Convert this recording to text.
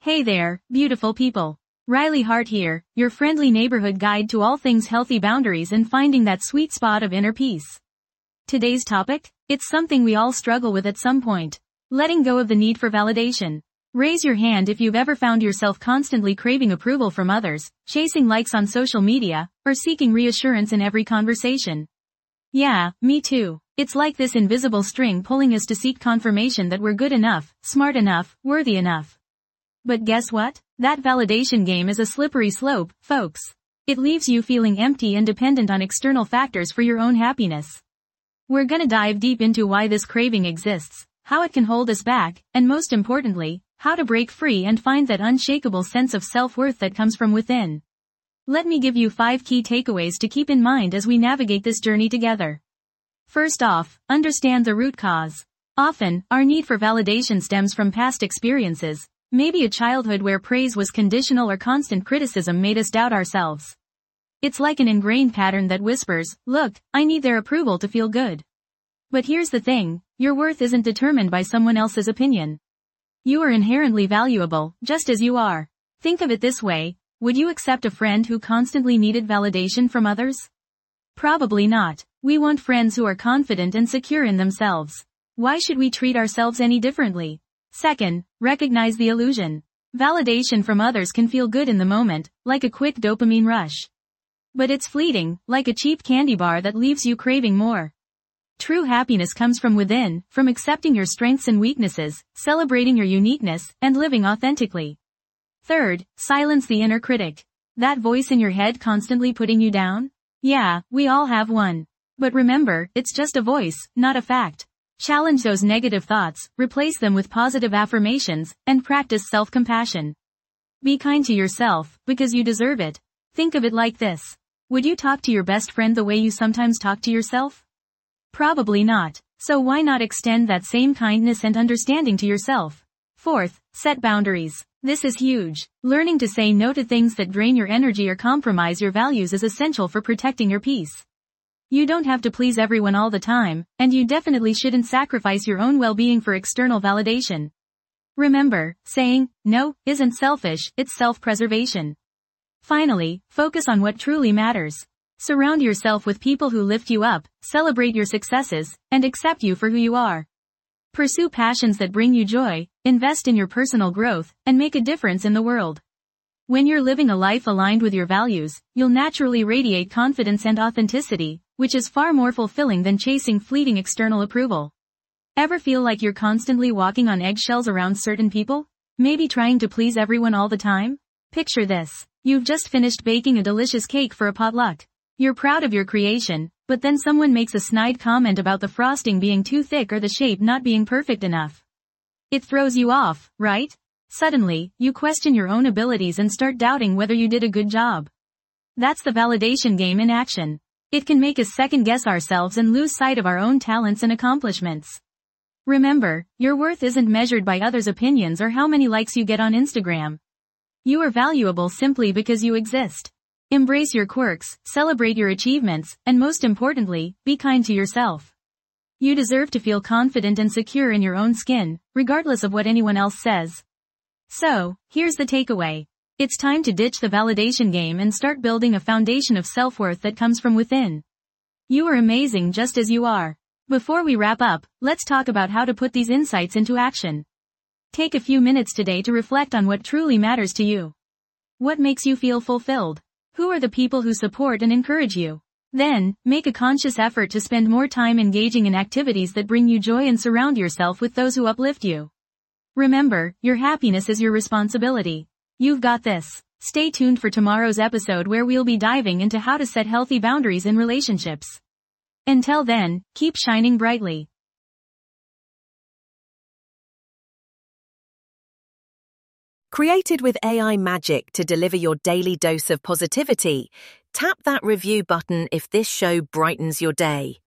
Hey there, beautiful people. Riley Hart here, your friendly neighborhood guide to all things healthy boundaries and finding that sweet spot of inner peace. Today's topic? It's something we all struggle with at some point. Letting go of the need for validation. Raise your hand if you've ever found yourself constantly craving approval from others, chasing likes on social media, or seeking reassurance in every conversation. Yeah, me too. It's like this invisible string pulling us to seek confirmation that we're good enough, smart enough, worthy enough. But guess what? That validation game is a slippery slope, folks. It leaves you feeling empty and dependent on external factors for your own happiness. We're gonna dive deep into why this craving exists, how it can hold us back, and most importantly, how to break free and find that unshakable sense of self-worth that comes from within. Let me give you 5 key takeaways to keep in mind as we navigate this journey together. First off, understand the root cause. Often, our need for validation stems from past experiences, maybe a childhood where praise was conditional or constant criticism made us doubt ourselves. It's like an ingrained pattern that whispers, look, I need their approval to feel good. But here's the thing, your worth isn't determined by someone else's opinion. You are inherently valuable, just as you are. Think of it this way, would you accept a friend who constantly needed validation from others? Probably not. We want friends who are confident and secure in themselves. Why should we treat ourselves any differently? Second, recognize the illusion. Validation from others can feel good in the moment, like a quick dopamine rush. But it's fleeting, like a cheap candy bar that leaves you craving more. True happiness comes from within, from accepting your strengths and weaknesses, celebrating your uniqueness, and living authentically. Third, silence the inner critic. That voice in your head constantly putting you down? Yeah, we all have one. But remember, it's just a voice, not a fact. Challenge those negative thoughts, replace them with positive affirmations, and practice self-compassion. Be kind to yourself, because you deserve it. Think of it like this. Would you talk to your best friend the way you sometimes talk to yourself? Probably not. So why not extend that same kindness and understanding to yourself? Fourth, set boundaries. This is huge. Learning to say no to things that drain your energy or compromise your values is essential for protecting your peace. You don't have to please everyone all the time, and you definitely shouldn't sacrifice your own well-being for external validation. Remember, saying no isn't selfish, it's self-preservation. Finally, focus on what truly matters. Surround yourself with people who lift you up, celebrate your successes, and accept you for who you are. Pursue passions that bring you joy, invest in your personal growth, and make a difference in the world. When you're living a life aligned with your values, you'll naturally radiate confidence and authenticity, which is far more fulfilling than chasing fleeting external approval. Ever feel like you're constantly walking on eggshells around certain people? Maybe trying to please everyone all the time? Picture this. You've just finished baking a delicious cake for a potluck. You're proud of your creation, but then someone makes a snide comment about the frosting being too thick or the shape not being perfect enough. It throws you off, right? Suddenly, you question your own abilities and start doubting whether you did a good job. That's the validation game in action. It can make us second-guess ourselves and lose sight of our own talents and accomplishments. Remember, your worth isn't measured by others' opinions or how many likes you get on Instagram. You are valuable simply because you exist. Embrace your quirks, celebrate your achievements, and most importantly, be kind to yourself. You deserve to feel confident and secure in your own skin, regardless of what anyone else says. So, here's the takeaway. It's time to ditch the validation game and start building a foundation of self-worth that comes from within. You are amazing just as you are. Before we wrap up, let's talk about how to put these insights into action. Take a few minutes today to reflect on what truly matters to you. What makes you feel fulfilled? Who are the people who support and encourage you? Then, make a conscious effort to spend more time engaging in activities that bring you joy and surround yourself with those who uplift you. Remember, your happiness is your responsibility. You've got this. Stay tuned for tomorrow's episode where we'll be diving into how to set healthy boundaries in relationships. Until then, keep shining brightly. Created with AI magic to deliver your daily dose of positivity, tap that review button if this show brightens your day.